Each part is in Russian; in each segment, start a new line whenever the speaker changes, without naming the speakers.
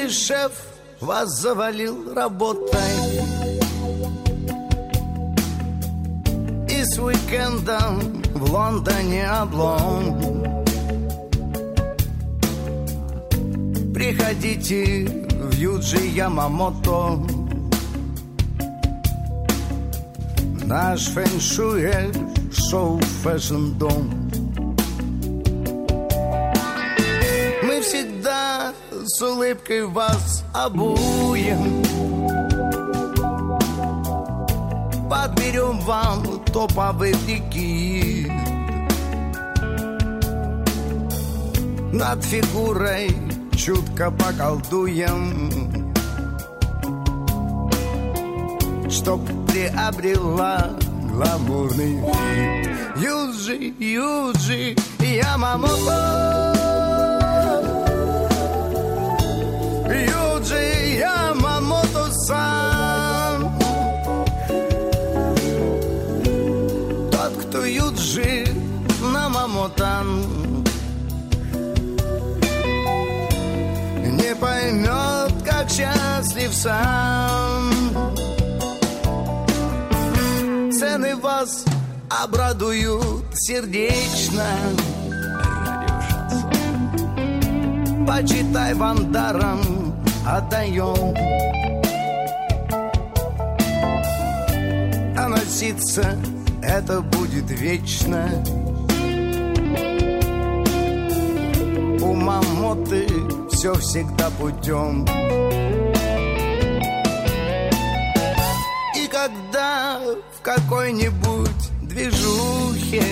Или шеф вас завалил работой, и с уикендом в Лондоне облом. Приходите в Юджи Ямамото, наш фэншуй шоу фэшн-дом. Мы всегда с улыбкой вас обуем, подберем вам топовый прикид, над фигурой чутко поколдуем, чтоб приобрела гламурный вид. Юджи Ямамото, Юджи Ямамото-сан. Тот, кто Юджи Намамотан, не поймет, как счастлив сам. Цены вас обрадуют сердечно. Почитай, вам даром отдаем. А носиться это будет вечно. У Мамоты все всегда путем. И когда в какой-нибудь движухе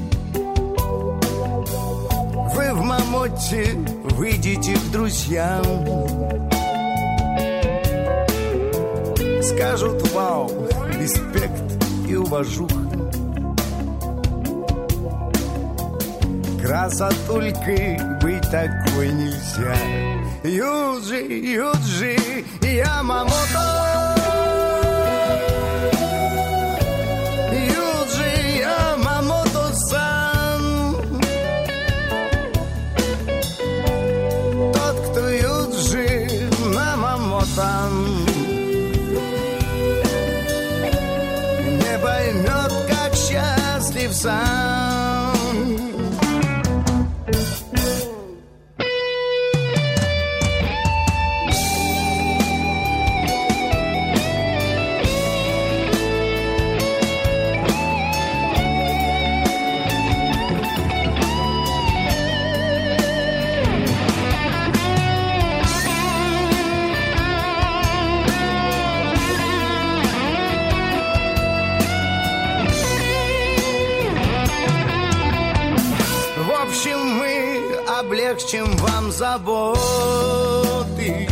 вы в Мамоте выйдете к друзьям, скажут вау, респект и уважуха. Красотулькой быть такой нельзя. Юджи Ямамото, Юджи Ямамото-сан. Тот, кто Юджи Намамотан, не поймет, как счастлив сам. Облегчим вам заботы.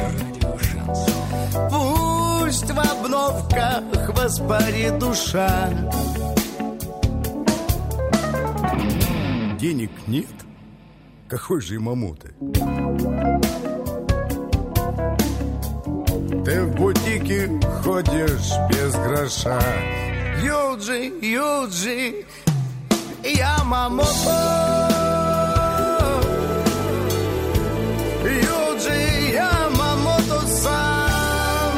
Пусть в обновках воспарит душа. Денег нет? Какой же Ямамото? Ты в бутике ходишь без гроша. Юджи Ямамото, Юджи Ямамото-сан.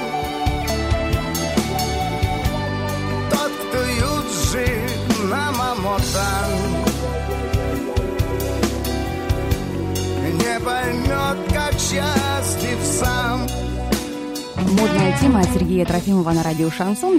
Тот, кто Юджи Намамотан, не поймет, как счастлив сам.
Модная тема от Сергея Трофимова на радио «Шансон».